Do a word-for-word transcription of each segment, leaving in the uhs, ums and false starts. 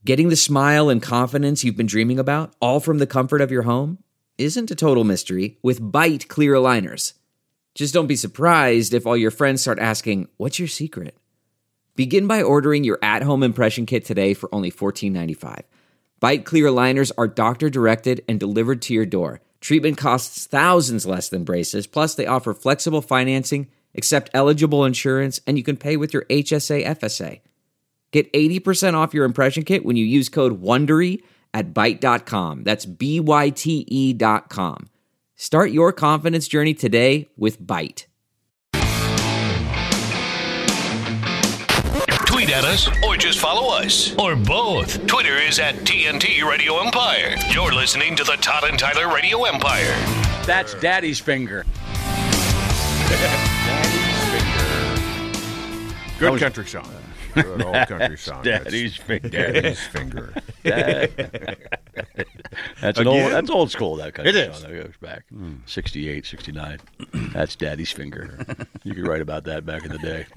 Getting the smile and confidence you've been dreaming about, all from the comfort of your home, isn't a total mystery with Byte clear aligners. Just don't be surprised if all your friends start asking, "What's your secret?" Begin by ordering your at-home impression kit today for only fourteen ninety-five. Byte clear aligners are doctor-directed and delivered to your door. Treatment costs thousands less than braces, plus they offer flexible financing, accept eligible insurance, and you can pay with your H S A F S A. Get eighty percent off your impression kit when you use code WONDERY at byte dot com. That's B Y T E dot com. Start your confidence journey today with Byte. Tweet at us or just follow us. Or both. Twitter is at T N T Radio Empire. You're listening to the Todd and Tyler Radio Empire. That's Daddy's finger. Daddy's finger. Good was, country song. Good old country song. Daddy's finger. Daddy's finger. That's an old. That's old school. That country it is. song. That goes back mm. sixty-eight, sixty-nine. That's Daddy's finger. You could write about that back in the day.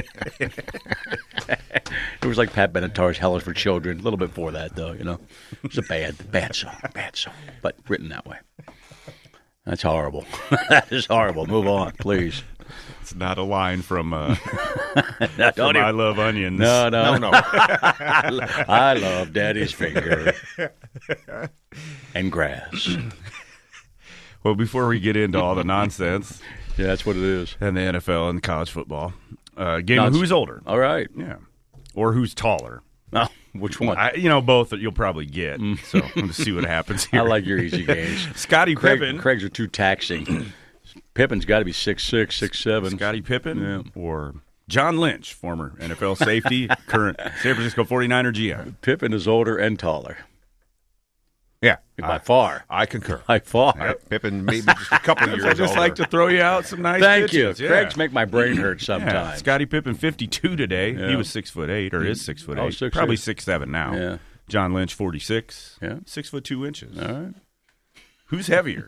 It was like Pat Benatar's "Hell is for Children." A little bit before that, though. You know, it was a bad, bad song, bad song, but written that way. That's horrible. That is horrible. Move on, please. It's not a line from, uh, no, from even, I Love Onions. No, no, no. no. I love Daddy's finger and grass. Well, before we get into all the nonsense, yeah, that's what it is, and the N F L and college football, uh, game no, of who's older. All right, yeah, or who's taller. Oh, which one? I, you know, both that you'll probably get. Mm. So I'm going to see what happens here. I like your easy games. Scottie Craig, Pippen. Craig's are too taxing. Pippen's got to be six six, six seven. Scottie Pippen yeah. or John Lynch, former N F L safety, current San Francisco forty-niner G M. Pippen is older and taller. Yeah. By I, far. I concur. By far. Yeah, Pippen maybe just a couple of years I just older. like to throw you out some nice Thank pitches. you. Yeah. Craig's make my brain hurt sometimes. Yeah. Scottie Pippen, fifty-two today. Yeah. He was six foot eight, or is six foot eight. Oh, six, Probably eight. six seven now. Yeah. John Lynch, forty-six. Yeah. Six foot two inches. All right. Who's heavier?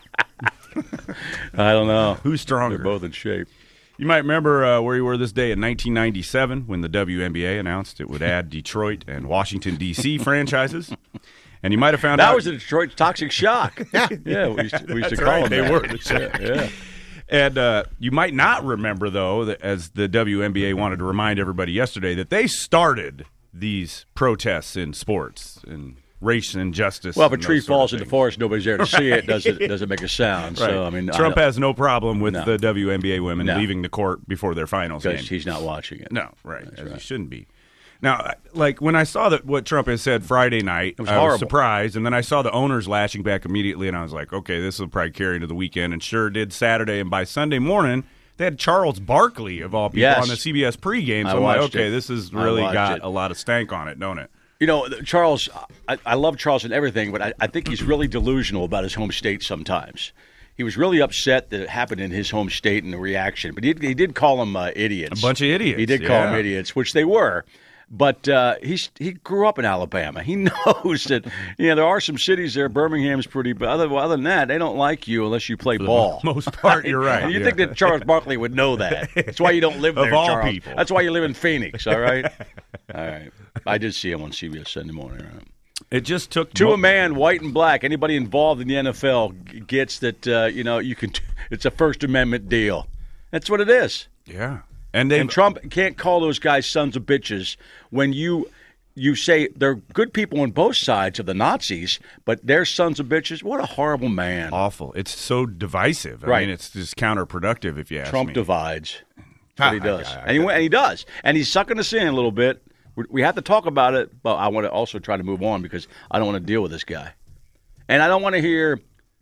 I don't know. Who's stronger? They're both in shape. You might remember uh, where you were this day in nineteen ninety-seven when the W N B A announced it would add Detroit and Washington, D C franchises. And you might have found that out. That was the Detroit Toxic Shock. yeah, we used to, we used to call right. them They that. were the shock. Yeah. yeah. And uh, you might not remember, though, that as the W N B A wanted to remind everybody yesterday, that they started these protests in sports and race and justice. Well, if a tree falls in the forest, nobody's there to see it. Doesn't doesn't make a sound. Right. So I mean, Trump I has no problem with no. the W N B A women no. leaving the court before their finals game. Because he's not watching it. No, right, That's as right. he shouldn't be. Now, like when I saw that what Trump has said Friday night, was I horrible. was surprised, and then I saw the owners lashing back immediately, and I was like, okay, this will probably carry into the weekend, and sure did Saturday, and by Sunday morning, they had Charles Barkley, of all people, Yes. on the C B S pregame, so I I'm like, watched okay, it. this has I really watched got it. a lot of stank on it, don't it? You know, Charles, I, I love Charles and everything, but I, I think he's really delusional about his home state sometimes. He was really upset that it happened in his home state and the reaction, but he, he did call them uh, idiots. A bunch of idiots. He did call yeah. them idiots, which they were. But uh, he's he grew up in Alabama. He knows that you know there are some cities there. Birmingham's pretty, but other, other than that, they don't like you unless you play For ball. the most part, you're right. And you yeah. think that Charles Barkley would know that? That's why you don't live there, Of all Charles. people. That's why you live in Phoenix. All right, all right. I did see him on C B S Sunday morning. All right. It just took To mo- a man, white and black, anybody involved in the N F L g- gets that. Uh, you know, you can. It's a First Amendment deal. That's what it is. Yeah, and they And Trump can't call those guys sons of bitches when you you say they're good people on both sides of the Nazis, but they're sons of bitches. What a horrible man. awful. It's so divisive. I Right. mean, it's just counterproductive if you ask Trump me. divides. That's what he I- does. I- I- and, he, and he does. And he's sucking us in a little bit. We, we have to talk about it, but I want to also try to move on because I don't want to deal with this guy. And I don't want to hear,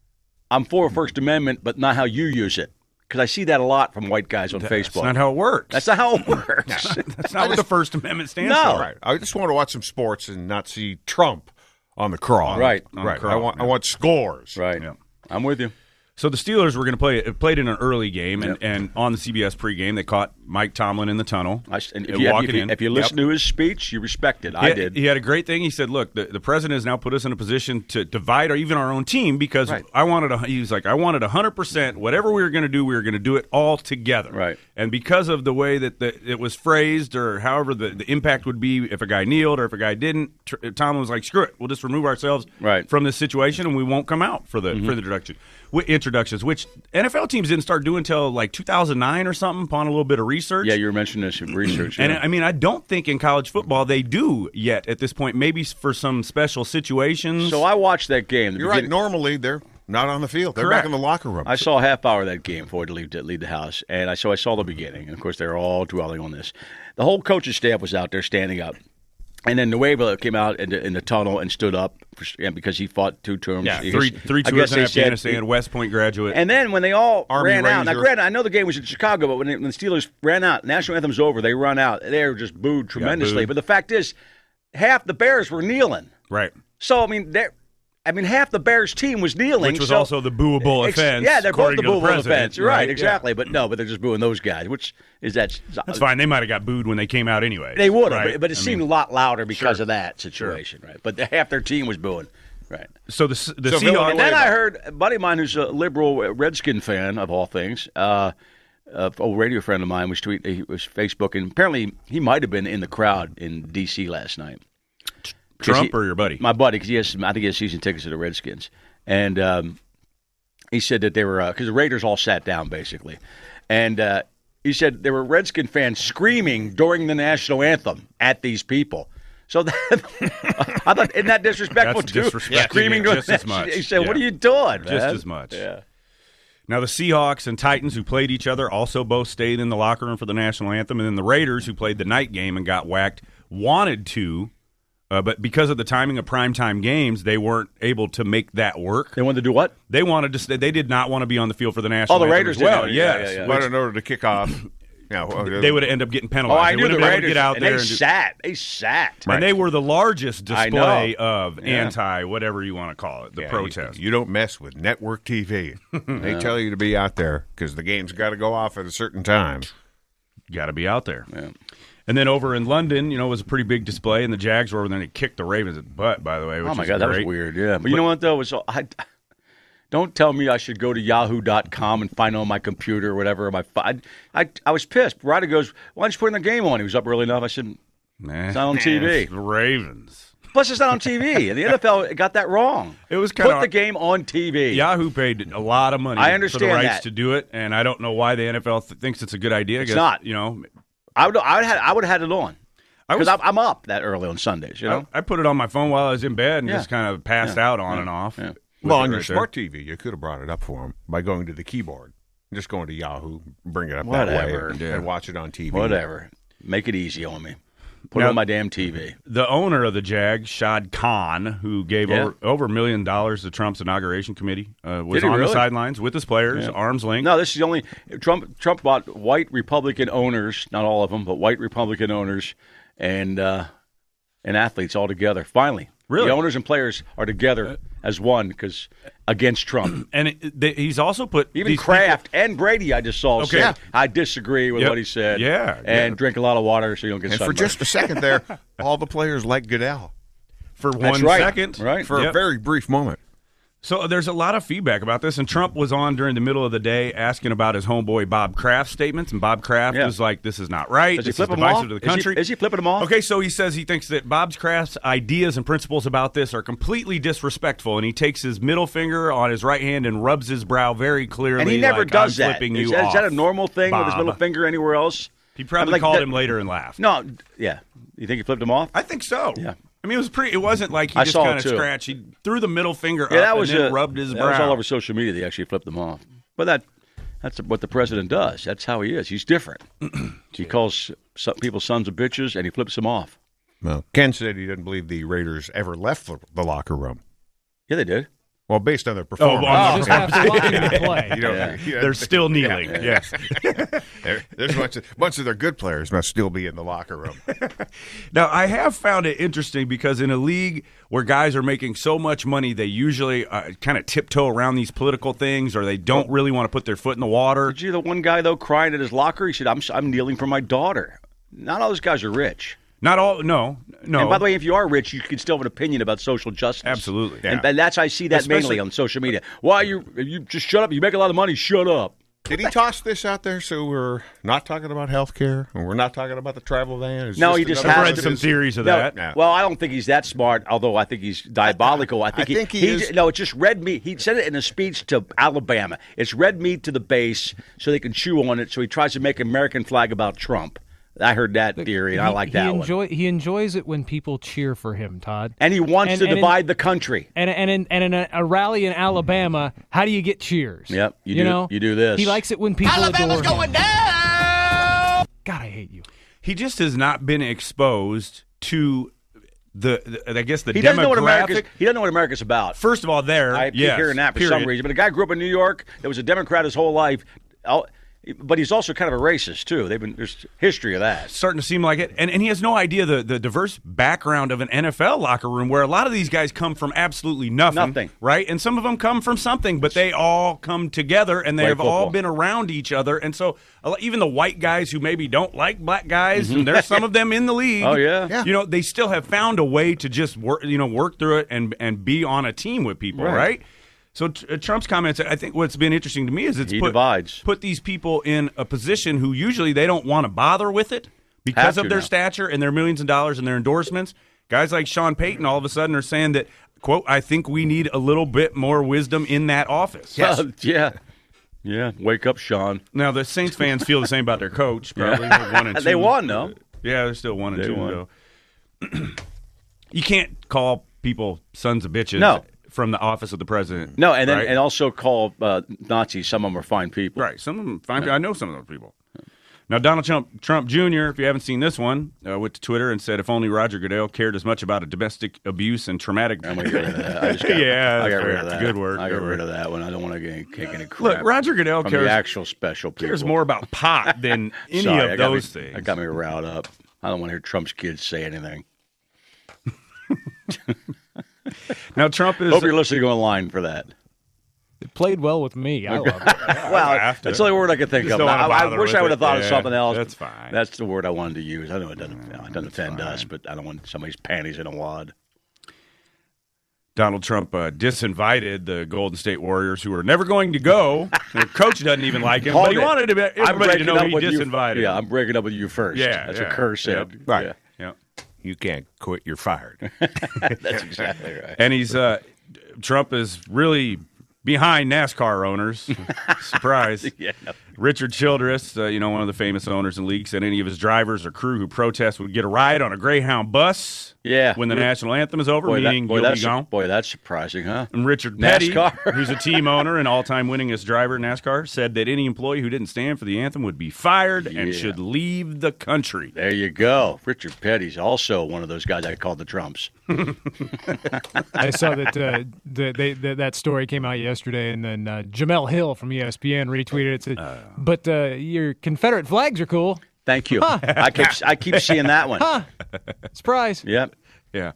I'm for First Amendment, but not how you use it. Because I see that a lot from white guys on That's Facebook. not how it works. That's not how it works. That's not what the First Amendment stands No. for. Right. I just want to watch some sports and not see Trump on the crawl. Right. On right. the I crawl, want. yeah. I want scores. Right. Yeah. I'm with you. So the Steelers were going to play. It played in an early game, and, Yep. and on the C B S pregame, they caught Mike Tomlin in the tunnel. I, and if, you, walking if, you, in. if you listen Yep. to his speech, you respect it. He I had, did. He had a great thing. He said, "Look, the, the president has now put us in a position to divide our, even our own team because Right. I wanted a, he was like, I wanted one hundred percent. Whatever we were going to do, we were going to do it all together. Right. And because of the way that the, it was phrased or however the, the impact would be if a guy kneeled or if a guy didn't, tr- Tomlin was like, screw it. We'll just remove ourselves Right. from this situation and we won't come out for the Mm-hmm. for the introduction, introductions, which N F L teams didn't start doing until like two thousand nine or something upon a little bit of research. Yeah, you were mentioning this in research. And yeah. I mean, I don't think in college football they do yet at this point. Maybe for some special situations. So I watched that game. The You're right. beginning- Normally, they're not on the field. They're Correct. back in the locker room. I saw a half hour of that game before I had to leave, to leave the house, and I so I saw the beginning. And of course, they're all dwelling on this. The whole coaching staff was out there standing up, and then Nueva came out in the, in the tunnel and stood up for, and because he fought two terms. yeah, He three guess- three I tours guess in they said- Afghanistan, West Point graduate. And then when they all Army ran out, now Ranger. granted, I know the game was in Chicago, but when, they, when the Steelers ran out, national anthem's over, they run out. They were just booed tremendously. booed. But the fact is, half the Bears were kneeling. right. So I mean, they're. I mean, half the Bears team was kneeling, Which was so- also the booable Ex- offense. Yeah, they're both according the to the booable president, offense, right? right, Exactly, but no, but they're just booing those guys, which is that. That's fine. They might have got booed when they came out anyway. They would have, right? but, but it I seemed mean, a lot louder because Sure. of that situation, right? But the, half their team was booing, right? So the the So Seahawks. Villanova- And then I heard a buddy of mine who's a liberal Redskin fan of all things, uh, a old radio friend of mine was tweet, he was Facebooking. Apparently, he might have been in the crowd in D C last night. Because Trump he- or your buddy? My buddy, because he has, I think he has season tickets to the Redskins, and um, he said that they were because the Raiders all sat down basically, and uh, he said there were Redskin fans screaming during the national anthem at these people. So that, I thought, isn't that disrespectful That's too? disrespecting Screaming it during just the as national- much. He said, "What are Yeah. you doing, man?" Just as much. Yeah. Now the Seahawks and Titans, who played each other, also both stayed in the locker room for the national anthem, and then the Raiders, who played the night game and got whacked, wanted to, uh, but because of the timing of primetime games, they weren't able to make that work. They wanted to do what? They wanted to. Stay, they did not want to be on the field for the national. Oh, the anthem Raiders as well. didn't. Yeah, Yes, yeah, yeah. But in order to kick off, yeah, well, they would end up getting Oh, penalized. I They knew wouldn't the have been able to Raiders. get out and there they and do- sat. They sat. And they were the largest I display know. of Yeah. anti whatever you want to call it, the yeah, protest. You, you don't mess with network T V. They tell you to be out there because the game's got to go off at a certain time. Got to be out there. Yeah. And then over in London, you know, it was a pretty big display, and the Jags were over there, and they kicked the Ravens' butt, by the way. Which Oh my was god, that great. was weird. Yeah, but, you know what though? It was all, I, don't tell me I should go to Yahoo dot com and find it on my computer or whatever. My I, I I was pissed. Ryder goes, "Why don't you put in the game on?" He was up early enough. I said, Nah. "It's not on T V." It's the Ravens. Plus, it's not on T V. And the N F L got that wrong. It was put kinda- the game on T V. Yahoo paid a lot of money I for the understand rights that. to do it, and I don't know why the N F L th- thinks it's a good idea. I It's guess, not. You know, I would I would have I would have had it on I was because I'm, I'm up that early on Sundays. You know, I, I put it on my phone while I was in bed and Yeah. just kind of passed Yeah. out on Yeah. and off. Yeah. with Well, it on your right there. smart T V, you could have brought it up for them by going to the keyboard, just going to Yahoo, bring it up Whatever. that way, Yeah. and watch it on T V. whatever. Make it easy on me. Put Now- it on my damn T V. The owner of the Jags, Shad Khan, who gave Yeah. over, over a million dollars to Trump's inauguration committee, uh, was Did he on really? the sidelines with his players, Yeah. arms length. No, this is the only Trump. Trump bought white Republican owners, not all of them, but white Republican owners and uh, and athletes all together. Finally, Really? the owners and players are together as one because against Trump. And it, they, he's also put Even these Kraft and Brady, I just saw. Okay. say, I disagree with Yep. what he said. Yeah, and yeah. drink a lot of water so you don't get And for sunburned. just a second there, all the players like Goodell people for That's one right. second. Right. for Yep. a very brief moment. So there's a lot of feedback about this, and Trump was on during the middle of the day asking about his homeboy Bob Kraft's statements, and Bob Kraft Yeah. was like, "This is not right. Does he this flip is him divisive off? to the Is he- country." is he flipping him off? Okay, so he says he thinks that Bob Kraft's ideas and principles about this are completely disrespectful, and he takes his middle finger on his right hand and rubs his brow very clearly. and he never like, does I'm that. flipping Is you that, is that a off, normal thing with his Bob. middle finger anywhere else? He probably I mean, like called that- him later and laughed. No, yeah. You think he flipped him off? I think so. Yeah. I mean, it was pretty. It wasn't like he I just saw it kind of too. scratched. He threw the middle finger Yeah, up that was and then a, rubbed his that brow. was all over social media. They actually flipped them off. But that that's what the president does. That's how he is. He's different. He calls some people sons of bitches, and he flips them off. Well, Ken said he didn't believe the Raiders ever left the, the locker room. Yeah, they did. Well, based on their performance. Oh, Just after watching them play. You know, Yeah. you know, They're still kneeling. Yeah. Yes. There- There's a bunch of, bunch of their good players must still be in the locker room. Now, I have found it interesting because in a league where guys are making so much money, they usually uh, kind of tiptoe around these political things, or they don't really want to put their foot in the water. Did you the one guy though crying at his locker? He said, "I'm I'm kneeling for my daughter." Not all those guys are rich. Not all. No. No. And by the way, if you are rich, you can still have an opinion about social justice. Absolutely. And, Yeah. and that's I see that Especially- mainly on social media. Why you you just shut up? You make a lot of money. Shut up. Did he toss this out there so we're not talking about health care and we're not talking about the travel ban? It's No, he just another I've has read to- some theories of No, that. Yeah. Well, I don't think he's that smart, although I think he's diabolical. I think, I think he is- No, it's just red meat. He said it in a speech to Alabama. It's red meat to the base so they can chew on it, so he tries to make American flag about Trump. I heard that theory, and I He- like he that enjoy, one. He enjoys it when people cheer for him, Todd. And he wants And- to and in- divide the country. And and in, and in a, a rally in Alabama, how do you get cheers? Yep, you do- know, you do this. He likes it when people Alabama's adore going him. down. God, I hate you. He just has not been exposed to the, the I guess, the He doesn't know what demographic. America's. He doesn't know what America's about. First of all, there, I keep yes, hearing that for period. some reason. But a guy grew up in New York that was a Democrat his whole life. Oh, But he's also kind of a racist too. They've been there's history of that. Starting to seem like it, and and he has no idea the the diverse background of an N F L locker room where a lot of these guys come from absolutely nothing, Nothing. right? And some of them come from something, but they all come together and they Play have all football. been around each other. And so a lo- even the white guys who maybe don't like black guys, and there's some of them in the league. Oh, yeah? Yeah. You know, they still have found a way to just work, you know, work through it and and be on a team with people, Right. right? So t- uh, Trump's comments, I think what's been interesting to me is it's He put, divides. put these people in a position who usually they don't want to bother with it because Have of to their now. stature and their millions of dollars and their endorsements. Guys like Sean Payton all of a sudden are saying that, quote, I think we need a little bit more wisdom in that office. Well, yeah. Yeah. Wake up, Sean. Now, the Saints fans feel the same about their coach, probably. They're one and two. They won, though. Yeah, they're still one and They two, won. though. You can't call people sons of bitches No. from the office of the president. No, and then right? and also call uh, Nazis. Some of them are fine people. Right. Some of them fine. I know some of those people. Now, Donald Trump, Trump Junior, if you haven't seen this one, uh, went to Twitter and said, if only Roger Goodell cared as much about a domestic abuse and traumatic. I'm gonna get rid of that. I just got, Yeah, I got that's rid fair. of that. Good word, I got good rid word. of that one. I don't want to get kick any crap. Look, Roger Goodell from cares, the actual special people. cares more about pot than any Sorry, of I got those me, things. That got me riled up. I don't want to hear Trump's kids say anything. Now, Trump is. Hope you're listening online for that. It played well with me. I love it. Well, have to. that's the only word I could think Just of. don't wanna I, I bother wish with I would it. have thought of Yeah, something else. that's fine. That's the word I wanted to use. I know it doesn't, it doesn't offend us, but I don't want somebody's panties in a wad. Donald Trump uh, disinvited the Golden State Warriors, who are never going to go. Their coach doesn't even like him, but he Hold it. wanted to be, I'm everybody to breaking know up he with you- disinvited. Yeah, I'm breaking up with you first. Yeah, that's yeah. what Kerr said. Yep. Right. Yeah, Yeah. You can't quit. You're fired. that's exactly right. And he's uh, Trump is really behind NASCAR owners. Surprise. Yeah. Richard Childress, uh, you know, one of the famous owners in the league, said any of his drivers or crew who protest would get a ride on a Greyhound bus Yeah. when the national anthem is over, Boy, that- meaning boy, you'll that's, be gone. boy, that's surprising, huh? And Richard Petty, NASCAR. who's a team owner and all-time winningest driver in NASCAR, said that any employee who didn't stand for the anthem would be fired and Yeah. should leave the country. There you go. Richard Petty's also one of those guys I called the Trumps. I saw that uh, the, they, the, that story came out yesterday, and then uh, Jamel Hill from E S P N retweeted it. Said, but uh, your Confederate flags are cool. Thank you. I keep I keep seeing that one. Surprise. Yep. Yeah.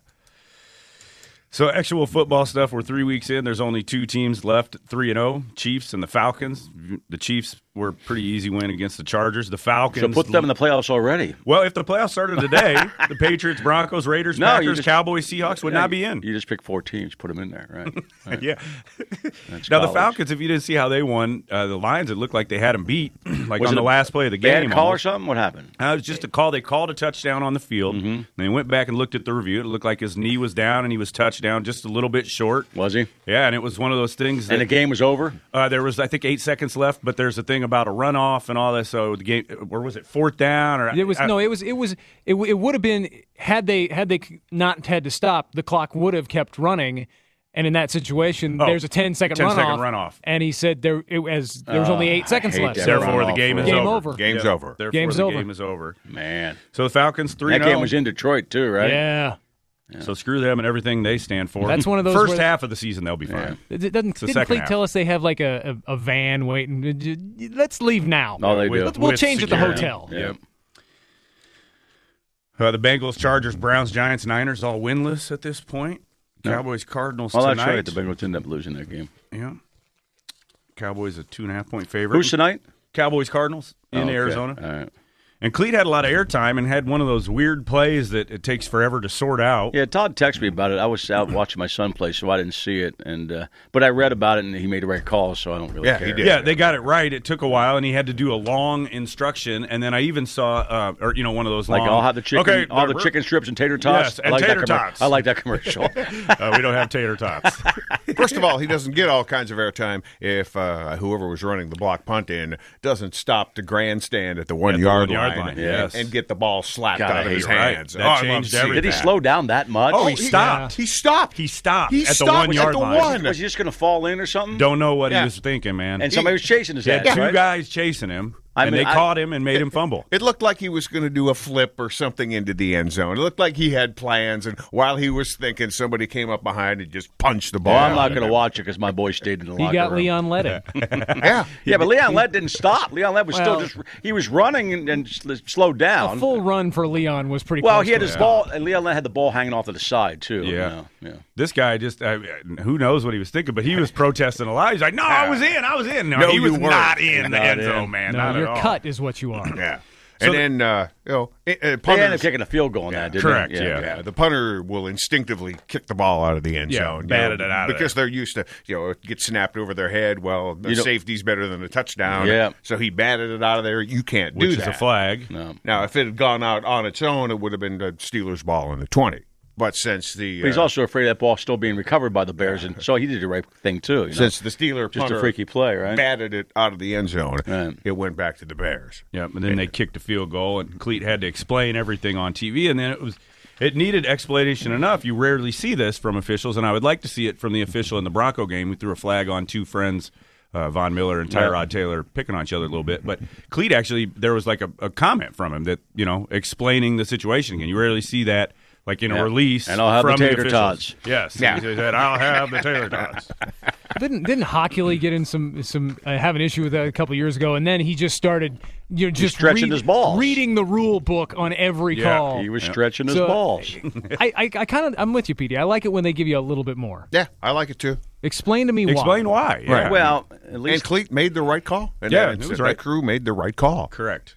So actual football stuff, we're three weeks in. There's only two teams left, three and oh, Chiefs and the Falcons. The Chiefs were a pretty easy win against the Chargers. The Falcons. So put them in the playoffs already. Well, if the playoffs started today, the Patriots, Broncos, Raiders, No, you Packers, just- Cowboys, Seahawks would Yeah, not be in. You just pick four teams, put them in there, right? Right. Yeah. That's Now, the college. Falcons, if you didn't see how they won, uh, the Lions, it looked like they had them beat, like Was on it the a last play of the Bad game. call or almost. something? What happened? Uh, it was just a call. They called a touchdown on the field. Mm-hmm. They went back and looked at the review. It looked like his knee was down and he was touchdown just a little bit short. Was he? Yeah, and it was one of those things that And the game was over? uh, there was, I think, eight seconds left, but there's a thing about a runoff and all this. So the game, or was it fourth down? Or It was I- no. It was. It was. It, w- it would have been had they had they not had to stop. The clock would have kept running, and in that situation, Oh, there's a ten second ten runoff. second runoff. And he said there it was there was only eight seconds hate left. that So Therefore, the runoff game for is Game over. over. Game's Yeah, over. Therefore, Game's the over. game is over. Man. So the Falcons three. That game was in Detroit, too, right? yeah, Yeah. So screw them and everything they stand for. That's one of those First where- half of the season, they'll be fine. It it doesn't. the Didn't second Cleat half. tell us they have like a, a, a van waiting? Let's leave now. No, they do. Let's- we'll With change security. at the hotel. Yep. Uh, the Bengals, Chargers, Browns, Giants, Niners all winless at this point. No. Cowboys, Cardinals Well, tonight. that's right. The Bengals ended up losing that game. Yeah. Cowboys a two and a half point favorite. Who's tonight? Cowboys, Cardinals in Oh, okay. Arizona. All right. And Cleat had a lot of airtime and had one of those weird plays that it takes forever to sort out. Yeah, Todd texted me about it. I was out watching my son play, so I didn't see it. And uh, but I read about it, and he made the right call, so I don't really Yeah, care. he did. Yeah, they got it right. It took a while, and he had to do a long instruction. And then I even saw, uh, or you know, one of those Like long. I'll have the chicken, Okay, all the we're- chicken strips and tater tots. Yes, and I like tater that commer- tots. I like that commercial. uh, we don't have tater tots. First of all, he doesn't get all kinds of airtime if uh, whoever was running the block punt in doesn't stop to grandstand at the one At the yard one-yard line, line, and, yes. and get the ball slapped God, I out of hate his it. Right. hands. That Oh, I love changed seeing everything. Did he that. slow down that much? Oh, he stopped. He stopped. He stopped He at the stopped one at yard the line. one. Was he just going to fall in or something? Don't know what Yeah. he was thinking, man. And somebody was chasing his he had ass, two right? guys chasing him, I and mean, they I- caught him and made him fumble. It looked like he was going to do a flip or something into the end zone. It looked like he had plans, and while he was thinking, somebody came up behind and just punched the ball. Well, I'm not out going of to watch it because my boy stayed in the He locker got room. Leon Letting. him. Yeah. Yeah, but Leon Lett didn't stop. Leon Lett was Well- still just – he was running and, and sl- slowed down. A full run for Leon was pretty. well, close he had to his it. ball – and Leon Lett had the ball hanging off to the side, too. Yeah. You know, yeah. This guy just, uh, who knows what he was thinking, but he was protesting a lot. He's like, no, I was in, I was in. No, No, he you was weren't. not in the Not end in. zone, man. No, not your at all. cut is what you are. Yeah. So And the- then, uh, you know, uh, They ended up punters, kicking a field goal on that, didn't Correct, they? yeah. yeah, the punter will instinctively kick the ball out of the end Yeah, zone. you batted know, it out of because they're used to, you know, it gets snapped over their head. Well, the You know- safety's better than a touchdown. Yeah. So he batted it out of there. You can't do Which that. is a flag. No. Now, if it had gone out on its own, it would have been the Steelers' ball in the twenty. But since the But he's uh, also afraid of that ball still being recovered by the Bears, and so he did the right thing, too. You know? since the Steeler Just a punter freaky play, right? batted it out of the end zone, Right. it went back to the Bears. Yeah, and then they kicked a field goal, and Cleat had to explain everything on T V, and then it was it needed explanation enough. You rarely see this from officials, and I would like to see it from the official in the Bronco game who threw a flag on two friends, uh, Von Miller and Tyrod Yeah. Taylor, picking on each other a little bit. But Cleat actually, there was like a, a comment from him that, you know, explaining the situation again. You rarely see that. Like in a Yeah. release, And I'll have the from tater officials. tots. Yes, Yeah. he said, "I'll have the tater tots." Didn't didn't Hockley get in some some uh, have an issue with that a couple years ago, and then he just started you know just stretching read- his balls. reading the rule book on every Yeah, call. He was stretching his So- balls. I I, I kind of I'm with you, Petey. I like it when they give you a little bit more. Yeah, I like it too. Explain to me Explain why. why. Yeah. Well, at And least Cleat made the right call. And Yeah, that, it was that right. crew made the right call. Correct.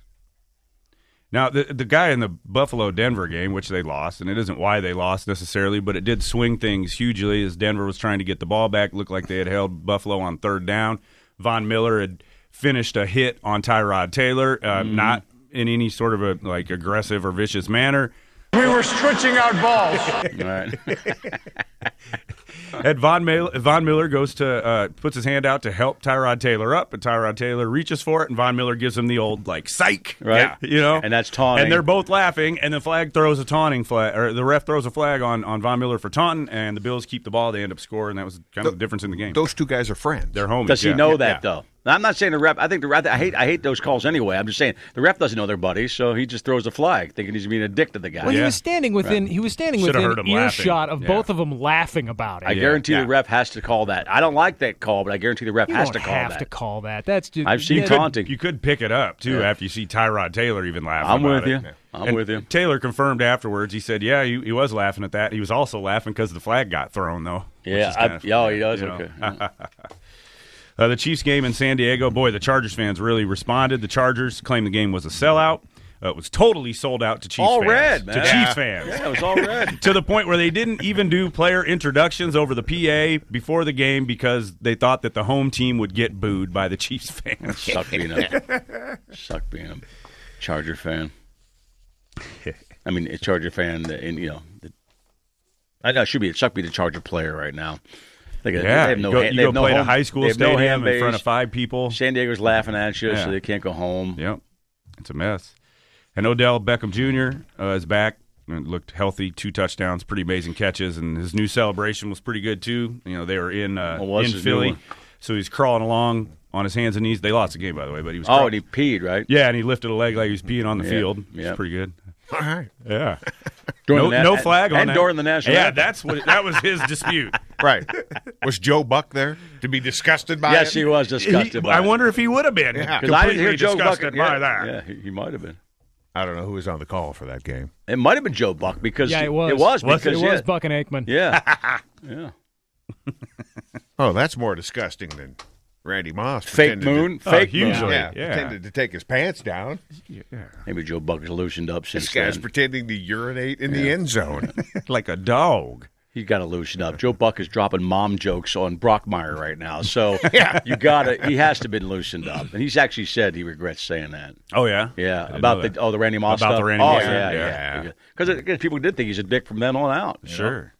Now, the the guy in the Buffalo-Denver game, which they lost, and it isn't why they lost necessarily, but it did swing things hugely as Denver was trying to get the ball back. Looked like they had held Buffalo on third down. Von Miller had finished a hit on Tyrod Taylor, uh, Mm-hmm. not in any sort of a like aggressive or vicious manner. We were stretching our balls. All right. And Von Miller, Von Miller goes to uh, puts his hand out to help Tyrod Taylor up, and Tyrod Taylor reaches for it, and Von Miller gives him the old like psych, Right. Yeah, you know, And that's taunting. And they're both laughing, and the flag throws a taunting flag, or the ref throws a flag on, on Von Miller for taunting, and the Bills keep the ball. They end up scoring. That was kind of the difference in the game. Those two guys are friends. They're homies. Does he yeah. know Yeah, that yeah. though? Now, I'm not saying the ref. I think the ref. I hate. I hate those calls anyway. I'm just saying the ref doesn't know they're buddies, so he just throws a flag, thinking he's being a dick to the guy. Well, he Yeah. was standing within he was standing Should've within heard him earshot laughing. of Yeah. both of them laughing about it. I guarantee yeah. the ref has to call that. I don't like that call, but I guarantee the ref you has don't to call have that. to call that. That's just I've seen yeah, taunting. You could pick it up too Yeah. after you see Tyrod Taylor even laughing. I'm about with it. you. I'm And with you. Taylor confirmed afterwards. He said, "Yeah, he, he was laughing at that. He was also laughing because the flag got thrown, though." which Yeah. is I, kind of- yeah, oh, he does. you know. Okay. Yeah. Uh, the Chiefs game in San Diego, boy, the Chargers fans really responded. The Chargers claimed the game was a sellout. Uh, it was totally sold out to Chiefs All fans. red, man. To Chiefs fans. Yeah, it was all red. To the point where they didn't even do player introductions over the P A before the game because they thought that the home team would get booed by the Chiefs fans. Suck being a suck being a Charger fan. I mean, a Charger fan, and you know, the, I know it should be. It suck being a Charger player right now. They, got, Yeah, they have no. you go, ha- you they go have no play at a home- high school they have no stadium fan in front base. of five people. San Diego's laughing at you, Yeah. so they can't go home. Yep, it's a mess. And Odell Beckham Junior Uh, is back and looked healthy, two touchdowns, pretty amazing catches, and his new celebration was pretty good too. You know, they were in uh, What was in his new Philly, one? so he's crawling along on his hands and knees. They lost the game, by the way, but he was Oh, crawl- and he peed, right? yeah, and he lifted a leg like he was peeing on the Yeah, field. It's yeah. pretty good. All right. Yeah. During No, the na- no flag on and that. during the national Yeah, anthem. that's what that was his dispute. Right. Was Joe Buck there to be disgusted by Yes, it? he was disgusted He- by I it. wonder if he would have been Yeah. 'Cause I didn't completely hear Joe Buck. disgusted Yeah, by that. yeah, he, he might have been. I don't know who was on the call for that game. It might have been Joe Buck because Yeah, it was. It was Was it? because It was yeah, Buck and Aikman. yeah, yeah. Oh, that's more disgusting than Randy Moss. Fake pretending moon, To, Oh, fake hugely. moon. yeah, Yeah. pretended to take his pants down. Maybe Joe Buck has loosened up since This guy's then. pretending to urinate in the end zone. Like a dog. He got to loosen up. Joe Buck is dropping mom jokes on Brockmeyer right now, so you got to. He has to been loosened up, and he's actually said he regrets saying that. Oh yeah, Yeah, I didn't about know the that. oh the Randy Moss About stuff. the Randy oh Moss, yeah, yeah. yeah. Because people did think he's a dick from then on out. you know? Sure.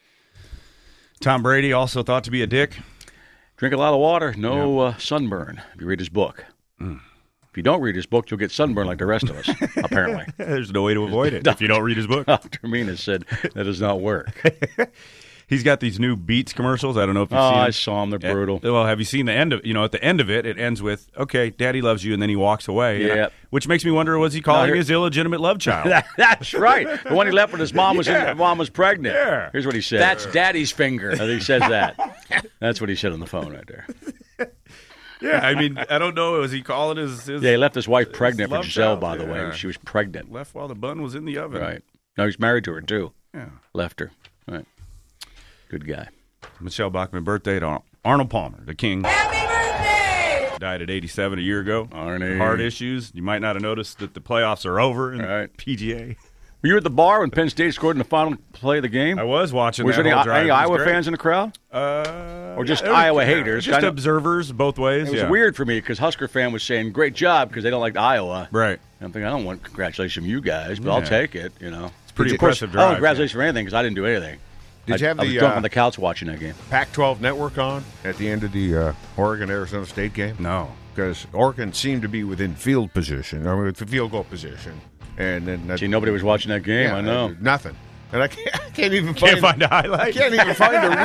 Tom Brady also thought to be a dick. Drink a lot of water, no uh, sunburn. If you read his book. Mm. If you don't read his book, you'll get sunburn like the rest of us. Apparently, There's no way to avoid it if you don't read his book. Doctor Mina said that does not work. He's got these new Beats commercials. I don't know if you've Oh, seen I them. saw them. They're Yeah. brutal. Well, have you seen the end of? You know, at the end of it, it ends with "Okay, Daddy loves you," and then he walks away. Yeah. And I- which makes me wonder: was he calling here- his illegitimate love child? That's right. The one he left when his mom was Yeah. in, mom was pregnant. Yeah. Here's what he said. That's Daddy's finger. I think he says that. That's what he said on the phone right there. Yeah, I mean, I don't know. Was he calling his? his Yeah, he left his wife pregnant for love Giselle, child, by the way. yeah. She was pregnant. left while the bun was in the oven. Right. No, he's married to her, too. Yeah. Left her. Right. Good guy. Michelle Bachmann birthday to Arnold Palmer, the king. Happy birthday! Died at eighty-seven a year ago. Arnie. Heart issues. You might not have noticed that the playoffs are over in Right. P G A. Were you at the bar when Penn State scored in the final play of the game? I was watching Was that there whole any, drive. any It was Iowa great. fans in the crowd? Uh, Or just yeah, there was- Iowa yeah, haters? Just Kinda- observers both ways. It was yeah. weird for me because Husker fan was saying, great job, because they don't like Iowa. Right. I'm thinking, I don't want congratulations from you guys, but I'll Yeah. take it, you know. It's pretty of course, impressive I don't drive, congratulations for anything because I didn't do anything. Did I, you have I was the, drunk uh, on the couch watching that game. Pac twelve network on at the end of the uh, Oregon-Arizona State game? No. Because Oregon seemed to be within field position, I mean, with the field goal position. And then that, See, nobody was watching that game, yeah, I know. Nothing. And I can't, I can't even Can't find, find a highlight. I can't even find a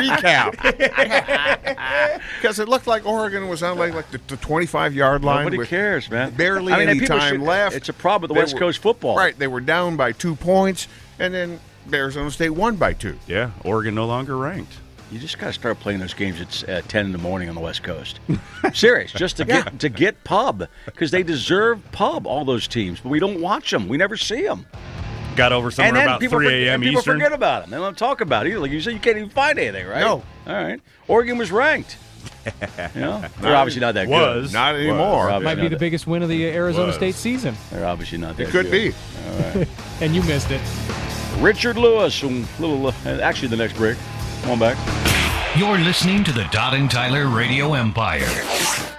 recap. Because it looked like Oregon was on like, like the, the twenty-five-yard line. Nobody with cares, man. Barely I mean, any people time should- left. It's a problem with the They West were- Coast football. Right. They were down by two points, and then Arizona State won by two. Yeah, Oregon no longer ranked. You just got to start playing those games at uh, ten in the morning on the West Coast. Serious, just to get to get pub because they deserve pub. All those teams, but we don't watch them. We never see them. Got over And somewhere then about people, three forget- a.m. and people Eastern. forget about them. They don't talk about it either. Like you said, you can't even find anything, right? No. All right. Oregon was ranked. You know, they're obviously not that good. Was. Not anymore. They're obviously Might be not the that- biggest win of the Arizona Was. State season, They're obviously not that It could good. be. and you missed it. Richard Lewis from little. Uh, actually, the next break. Come on back. You're listening to the Todd and Tyler Radio Empire.